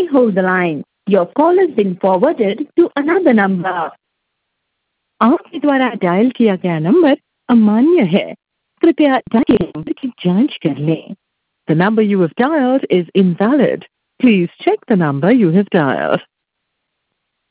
hold the line. Your call has been forwarded to another number. आपके द्वारा dial किया गया नंबर अमान्य है। कृपया डायल नंबर की जांच कर लें। The number you have dialed is invalid. Please check the number you have dialed.